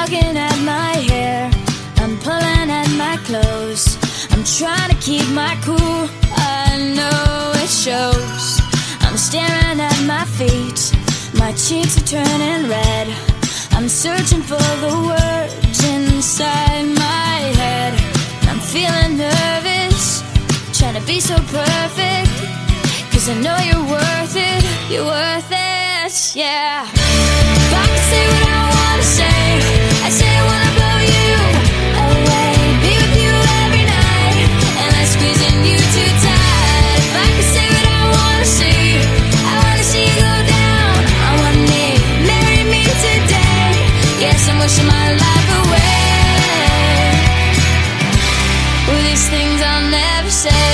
tugging at my hair, I'm pulling at my clothes, I'm trying to keep my cool, I know it shows. I'm staring at my feet, my cheeks are turning red, I'm searching for the words inside my head. I'm feeling nervous, trying to be so perfect, 'cause I know you're worth it, yeah. If I could say what I wanna say, I'd say I wanna blow you away, be with you every night, and I'm squeezing you too tight. If I could say what I wanna see, I wanna see you go down on one knee, marry me today, guess I'm wishing my life away. Well, these things I'll never say.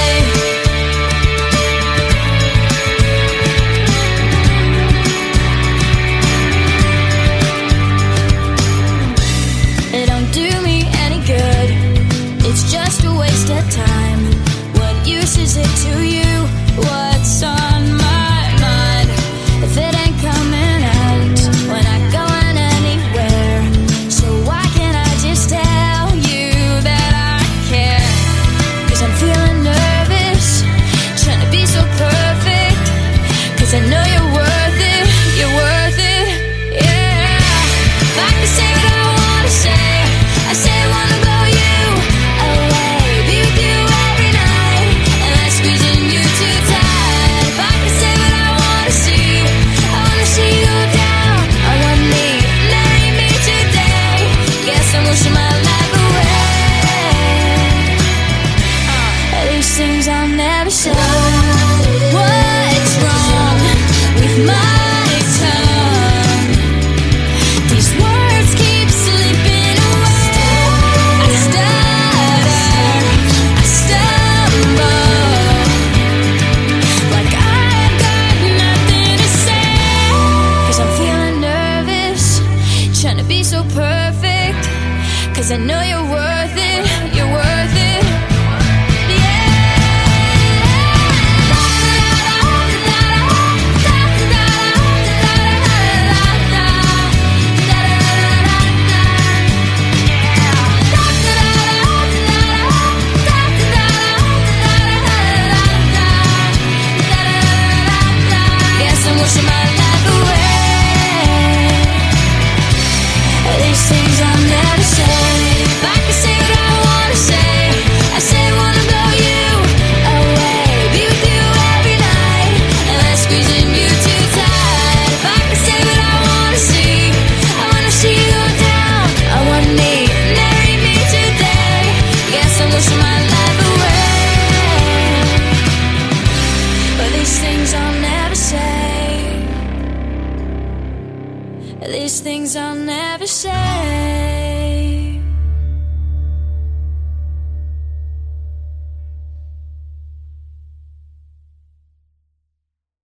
Time. What use is it to you? What's on my mind? If it ain't coming out, we're not going anywhere. So why can't I just tell you that I care? 'Cause I'm feeling nervous, trying to be so perfect, 'cause I know you're worth it, yeah. If I could say what I wanna say, I say I wanna blow you away, be with you every night, and I'm squeezing you too tight. If I could say what I wanna see, I wanna see you go down on one knee, marry me today, guess I'm wishing my life away. These things I'll never say. What's wrong with my tongue? These words keep slipping away. I stutter, I stumble, like I've got nothing to say. 'Cause I'm feeling nervous, trying to be so perfect, 'cause I know you're worth it, These things I'll never say.